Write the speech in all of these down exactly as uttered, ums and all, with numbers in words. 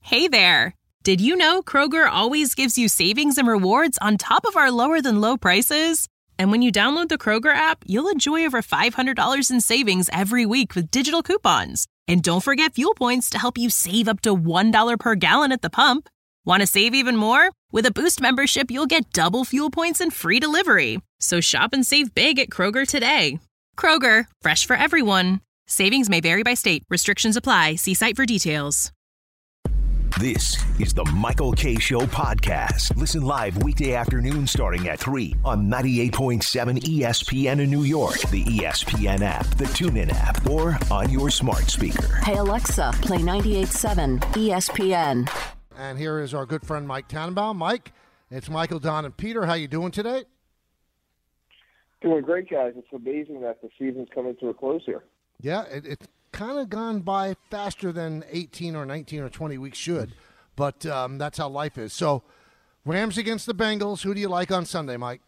Hey there! Did you know Kroger always gives you savings and rewards on top of our lower-than-low prices? And when you download the Kroger app, you'll enjoy over five hundred dollars in savings every week with digital coupons. And don't forget fuel points to help you save up to one dollar per gallon at the pump. Want to save even more? With a Boost membership, you'll get double fuel points and free delivery. So shop and save big at Kroger today. Kroger, fresh for everyone. Savings may vary by state. Restrictions apply. See site for details. This is the Michael Kay Show podcast. Listen live weekday afternoon starting at three on ninety-eight point seven E S P N in New York, the E S P N app, the TuneIn app, or on your smart speaker. Hey, Alexa, play ninety-eight point seven E S P N. And here is our good friend Mike Tannenbaum. Mike, it's Michael, Don, and Peter. How you doing today? Doing great, guys. It's amazing that the season's coming to a close here. Yeah, it, it's kind of gone by faster than eighteen or nineteen or twenty weeks should, but um, that's how life is. So, Rams against the Bengals. Who do you like on Sunday, Mike?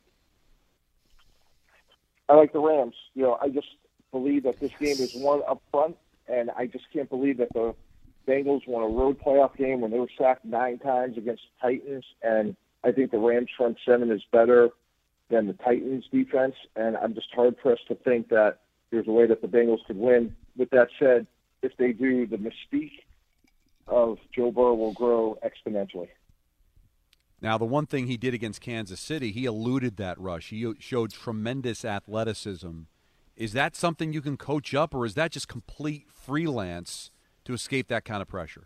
I like the Rams. You know, I just believe that this game is won up front, and I just can't believe that the Bengals won a road playoff game when they were sacked nine times against the Titans, and I think the Rams front seven is better than the Titans defense, and I'm just hard-pressed to think that there's a way that the Bengals could win. With that said, if they do, the mystique of Joe Burrow will grow exponentially. Now, the one thing he did against Kansas City, he eluded that rush. He showed tremendous athleticism. Is that something you can coach up, or is that just complete freelance to escape that kind of pressure?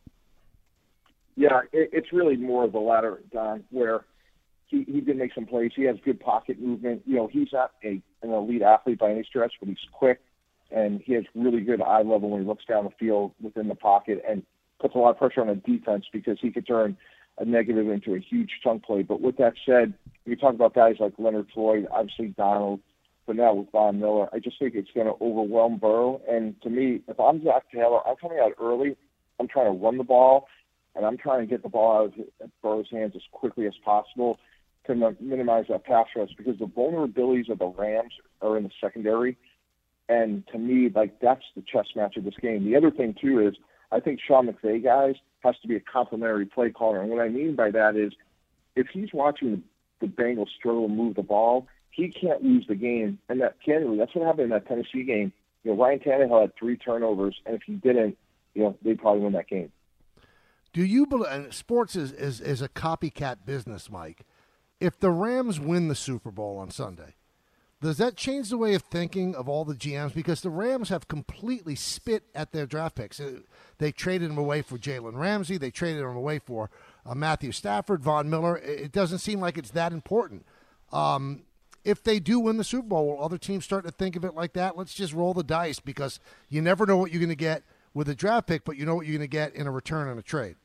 Yeah, it, it's really more of the latter, Don, where he, he did make some plays. He has good pocket movement. You know, he's not a, an elite athlete by any stretch, but he's quick, and he has really good eye level when he looks down the field within the pocket and puts a lot of pressure on the defense because he could turn a negative into a huge chunk play. But with that said, we talk about guys like Leonard Floyd, obviously Donald, but now with Von Miller, I just think it's going to overwhelm Burrow. And to me, if I'm Zach Taylor, I'm coming out early. I'm trying to run the ball, and I'm trying to get the ball out of Burrow's hands as quickly as possible to minimize that pass rush, because the vulnerabilities of the Rams are in the secondary. And to me, like, that's the chess match of this game. The other thing, too, is I think Sean McVay, guys, has to be a complimentary play caller. And what I mean by that is if he's watching the Bengals struggle to move the ball, he can't lose the game. And that, candidly, that's what happened in that Tennessee game. You know, Ryan Tannehill had three turnovers, and if he didn't, you know, they'd probably win that game. Do you believe, and sports is, is, is a copycat business, Mike. If the Rams win the Super Bowl on Sunday, does that change the way of thinking of all the G Ms? Because the Rams have completely spit at their draft picks. They traded them away for Jalen Ramsey. They traded them away for uh, Matthew Stafford, Von Miller. It doesn't seem like it's that important. Um, if they do win the Super Bowl, will other teams start to think of it like that? Let's just roll the dice, because you never know what you're going to get with a draft pick, but you know what you're going to get in a return on a trade.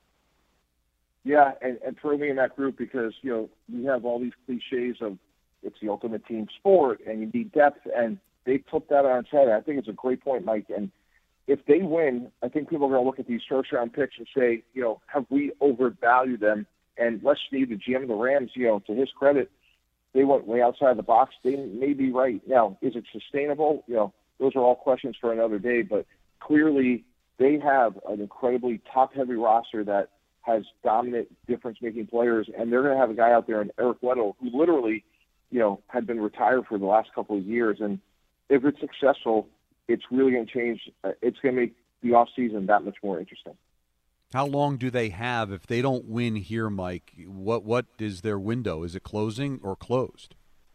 Yeah, and, and throw me in that group, because, you know, you have all these cliches of it's the ultimate team sport and you need depth, and they put that on its head. I think it's a great point, Mike. And if they win, I think people are going to look at these first-round picks and say, you know, have we overvalued them? And Les Snead, the G M of the Rams, you know, to his credit, they went way outside the box. They may be right. Now, is it sustainable? You know, those are all questions for another day, but clearly they have an incredibly top-heavy roster that has dominant difference-making players, and they're going to have a guy out there in Eric Weddle who literally, you know, had been retired for the last couple of years. And if it's successful, it's really going to change. It's going to make the offseason that much more interesting. How long do they have if they don't win here, Mike? What What is their window? Is it closing or closed?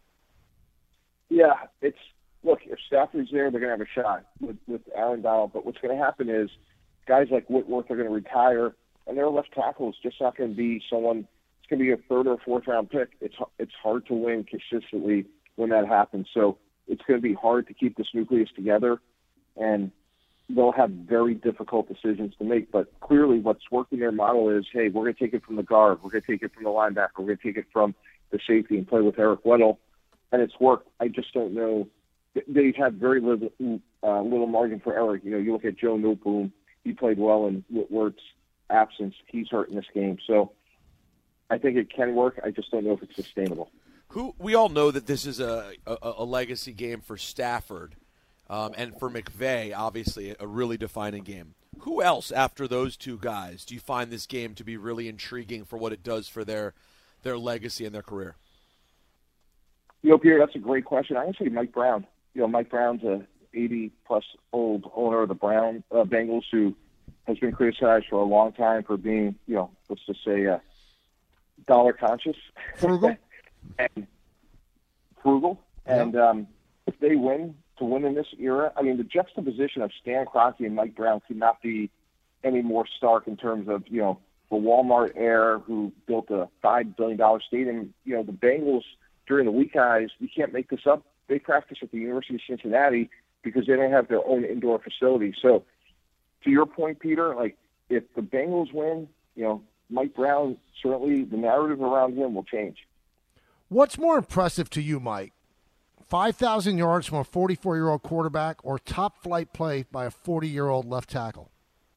Yeah, it's look, if Stafford's there, they're going to have a shot with, with Aaron Donald. But what's going to happen is guys like Whitworth are going to retire, and their left tackle is just not going to be someone. It's going to be a third or fourth round pick. It's it's hard to win consistently when that happens. So it's going to be hard to keep this nucleus together, and they'll have very difficult decisions to make. But clearly what's working their model is, hey, we're going to take it from the guard. We're going to take it from the linebacker. We're going to take it from the safety and play with Eric Weddle. And it's worked. I just don't know. They have very little, uh, little margin for error. You know, you look at Joe Noteboom. He played well in Whitworth's absence. He's hurt in this game. So I think it can work. I just don't know if it's sustainable. Who we all know that this is a, a, a legacy game for Stafford. Um, and for McVay, obviously, a really defining game. Who else after those two guys do you find this game to be really intriguing for what it does for their their legacy and their career? You know, Pierre, that's a great question. I'm going to say Mike Brown. You know, Mike Brown's a eighty-plus old owner of the Brown uh, Bengals who has been criticized for a long time for being, you know, let's just say uh, dollar conscious. Frugal. and frugal. Yeah. And um, if they win, to win in this era, I mean, the juxtaposition of Stan Kroenke and Mike Brown could not be any more stark in terms of, you know, the Walmart heir who built a five billion dollars stadium. You know, the Bengals during the week guys, you can't make this up. They practice at the University of Cincinnati because they don't have their own indoor facility. So to your point, Peter, like if the Bengals win, you know, Mike Brown, certainly the narrative around him will change. What's more impressive to you, Mike? five thousand yards from a forty-four-year-old quarterback or top-flight play by a forty-year-old left tackle?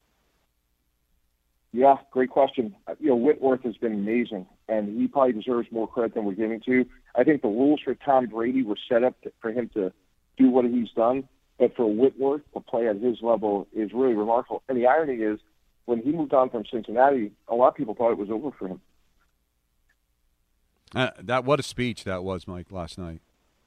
Yeah, great question. You know, Whitworth has been amazing, and he probably deserves more credit than we're giving to. I think the rules for Tom Brady were set up to, for him to do what he's done, but for Whitworth to play at his level is really remarkable. And the irony is, when he moved on from Cincinnati, a lot of people thought it was over for him. Uh, that what a speech that was, Mike, last night.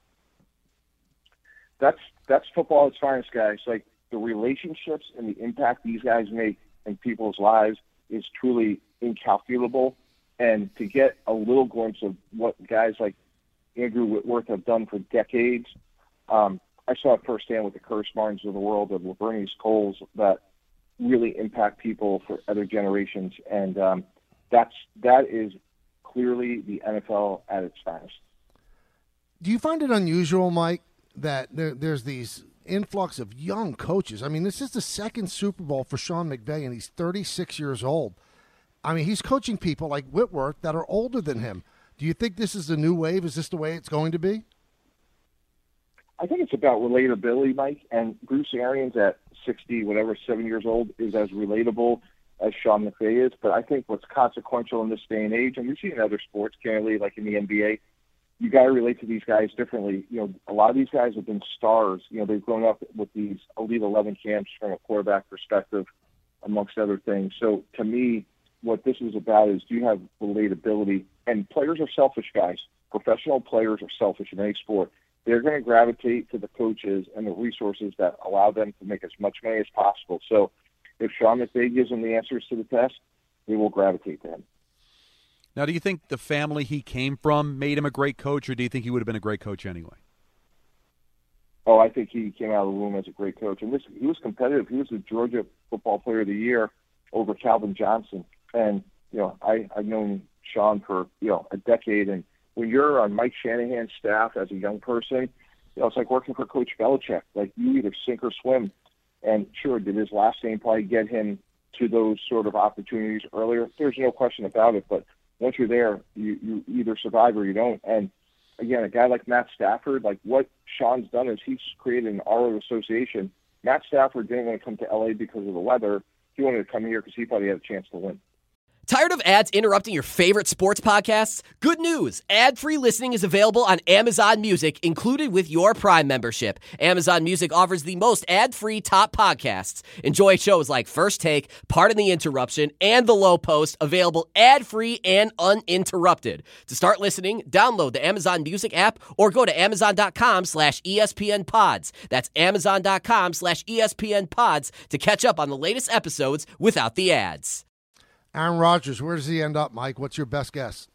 That's that's football at its finest, guys. Like the relationships and the impact these guys make in people's lives is truly incalculable. And to get a little glimpse of what guys like Andrew Whitworth have done for decades, um, I saw it firsthand with the Curtis Martins of the world, of Bernice Coles, that really impact people for other generations. And um, that's that is clearly the N F L at its finest. Do you find it unusual, Mike, that there, there's these influx of young coaches? I mean, this is the second Super Bowl for Sean McVay, and he's thirty-six years old. I mean, he's coaching people like Whitworth that are older than him. Do you think this is the new wave? Is this the way it's going to be? I think it's about relatability, Mike, and Bruce Arians at sixty, whatever, seven years old, is as relatable as Sean McVay is. But I think what's consequential in this day and age, and we've seen in other sports, candidly, like in the N B A, you got to relate to these guys differently. You know, a lot of these guys have been stars. You know, they've grown up with these Elite eleven camps from a quarterback perspective, amongst other things. So to me, what this is about is, do you have relatability? And players are selfish, guys. Professional players are selfish in any sport. They're going to gravitate to the coaches and the resources that allow them to make as much money as possible. So if Sean McVay gives them the answers to the test, they will gravitate to him. Now, do you think the family he came from made him a great coach, or do you think he would have been a great coach anyway? Oh, I think he came out of the womb as a great coach. And this, he was competitive. He was the Georgia Football Player of the Year over Calvin Johnson. And, you know, I, I've known Sean for, you know, a decade. And when you're on Mike Shanahan's staff as a young person, you know, it's like working for Coach Belichick. Like, you either sink or swim. And sure, did his last name probably get him to those sort of opportunities earlier? There's no question about it. But once you're there, you, you either survive or you don't. And again, a guy like Matt Stafford, like what Sean's done is he's created an aura of association. Matt Stafford didn't want to come to L A because of the weather. He wanted to come here because he thought he had a chance to win. Tired of ads interrupting your favorite sports podcasts? Good news. Ad-free listening is available on Amazon Music, included with your Prime membership. Amazon Music offers the most ad-free top podcasts. Enjoy shows like First Take, Pardon the Interruption, and The Low Post, available ad-free and uninterrupted. To start listening, download the Amazon Music app or go to amazon.com slash ESPN pods. That's amazon.com slash ESPN pods to catch up on the latest episodes without the ads. Aaron Rodgers, where does he end up, Mike? What's your best guess?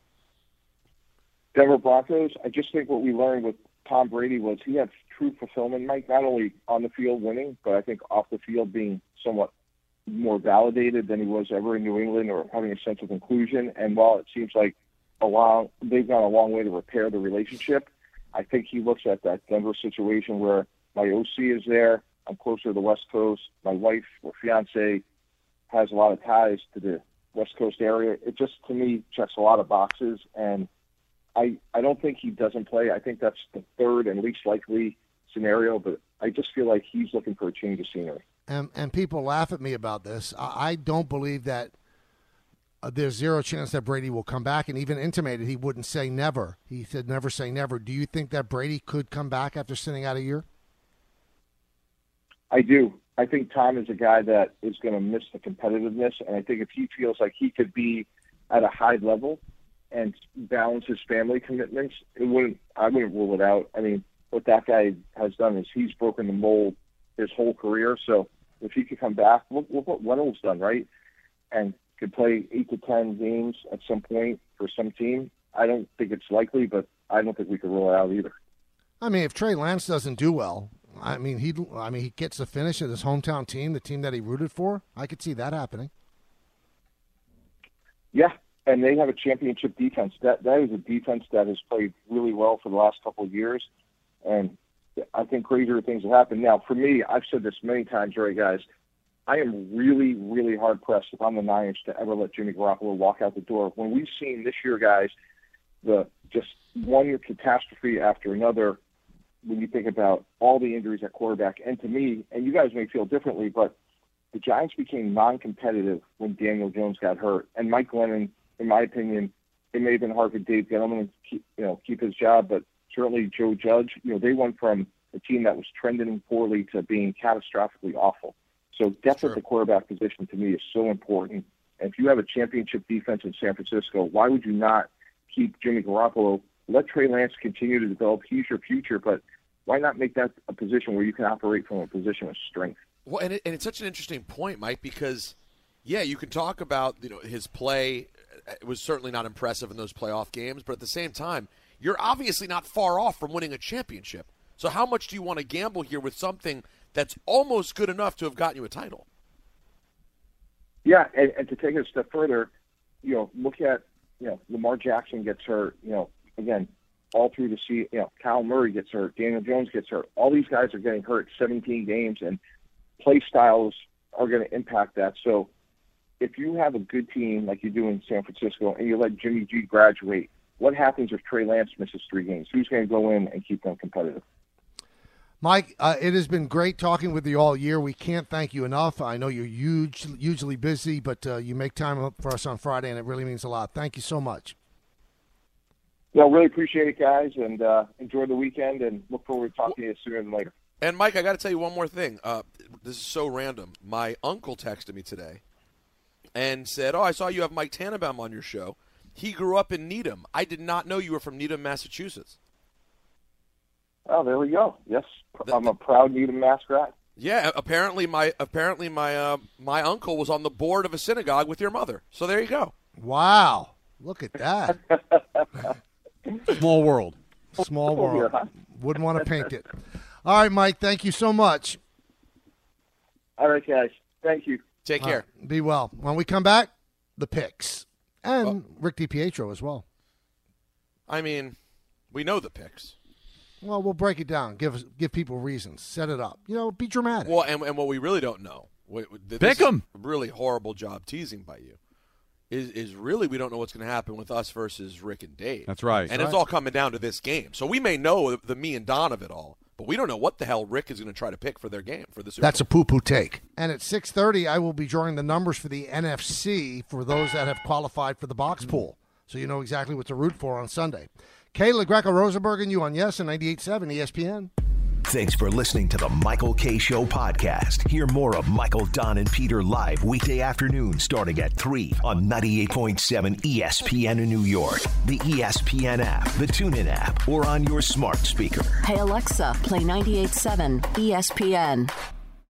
Denver Broncos. I just think what we learned with Tom Brady was he had true fulfillment, Mike, not only on the field winning, but I think off the field being somewhat more validated than he was ever in New England, or having a sense of inclusion. And while it seems like a long, they've gone a long way to repair the relationship, I think he looks at that Denver situation where my O C is there, I'm closer to the West Coast, my wife or fiance has a lot of ties to the West Coast area. It just, to me, checks a lot of boxes, and I I don't think he doesn't play. I think that's the third and least likely scenario, but I just feel like he's looking for a change of scenery. And, and people laugh at me about this. I, I don't believe that uh, there's zero chance that Brady will come back, and even intimated he wouldn't say never. He said never say never. Do you think that Brady could come back after sitting out a year? I do. I think Tom is a guy that is going to miss the competitiveness, and I think if he feels like he could be at a high level and balance his family commitments, it wouldn't. I wouldn't rule it out. I mean, what that guy has done is he's broken the mold his whole career. So if he could come back, look, look what Wendell's done, right? And could play eight to ten games at some point for some team. I don't think it's likely, but I don't think we could rule it out either. I mean, if Trey Lance doesn't do well, I mean, he, I mean, he gets the finish at his hometown team, the team that he rooted for. I could see that happening. Yeah, and they have a championship defense. That that is a defense that has played really well for the last couple of years, and I think crazier things have happened. Now, for me, I've said this many times, right, guys, I am really, really hard-pressed if I'm the Niners to ever let Jimmy Garoppolo walk out the door. When we've seen this year, guys, the just one catastrophe after another, when you think about all the injuries at quarterback, and to me, and you guys may feel differently, but the Giants became non-competitive when Daniel Jones got hurt. And Mike Glennon, in my opinion, it may have been hard for Dave Gettleman to keep, you know, keep his job, but certainly Joe Judge, you know, they went from a team that was trending poorly to being catastrophically awful. So depth at the quarterback position to me is so important. And if you have a championship defense in San Francisco, why would you not keep Jimmy Garoppolo? Let Trey Lance continue to develop. He's your future, but why not make that a position where you can operate from a position of strength? Well, and, it, and it's such an interesting point, Mike, because, yeah, you can talk about, you know, his play. It was certainly not impressive in those playoff games, but at the same time, you're obviously not far off from winning a championship. So how much do you want to gamble here with something that's almost good enough to have gotten you a title? Yeah, and, and to take it a step further, you know, look at, you know, Lamar Jackson gets hurt, you know, again, all through the season, you know, Kyle Murray gets hurt, Daniel Jones gets hurt. All these guys are getting hurt seventeen games, and play styles are going to impact that. So if you have a good team like you do in San Francisco and you let Jimmy G graduate, what happens if Trey Lance misses three games? Who's going to go in and keep them competitive? Mike, uh, it has been great talking with you all year. We can't thank you enough. I know you're huge, hugely busy, but uh, you make time for us on Friday, and it really means a lot. Thank you so much. Well, really appreciate it, guys, and uh, enjoy the weekend, and look forward to talking to you sooner than later. And, Mike, I got to tell you one more thing. Uh, this is so random. My uncle texted me today and said, oh, I saw you have Mike Tannenbaum on your show. He grew up in Needham. I did not know you were from Needham, Massachusetts. Oh, there we go. Yes, I'm a proud Needham Mass grad. Yeah, apparently my apparently my uh, my uncle was on the board of a synagogue with your mother. So there you go. Wow, look at that. Small world. Small world. Wouldn't want to paint it. All right, Mike, thank you so much. All right, guys. Thank you. Take care. Uh, be well. When we come back, the picks. And oh. Rick DiPietro as well. I mean, we know the picks. Well, we'll break it down. Give give people reasons. Set it up. You know, be dramatic. Well, and, and what we really don't know, we, this pick them. Really horrible job teasing by you. Is is really we don't know what's going to happen with us versus Rick and Dave. That's right. And That's it's right. all coming down to this game. So we may know the, the me and Don of it all, but we don't know what the hell Rick is going to try to pick for their game for the Super That's Bowl. a poo-poo take. And at six thirty, I will be drawing the numbers for the N F C for those that have qualified for the box pool. So you know exactly what to root for on Sunday. Kayla Greco-Rosenberg and you on Yes and ninety-eight point seven E S P N. Thanks for listening to the Michael K. Show podcast. Hear more of Michael, Don, and Peter live weekday afternoon starting at three on ninety-eight point seven E S P N in New York, the E S P N app, the TuneIn app, or on your smart speaker. Hey, Alexa, play ninety-eight point seven E S P N.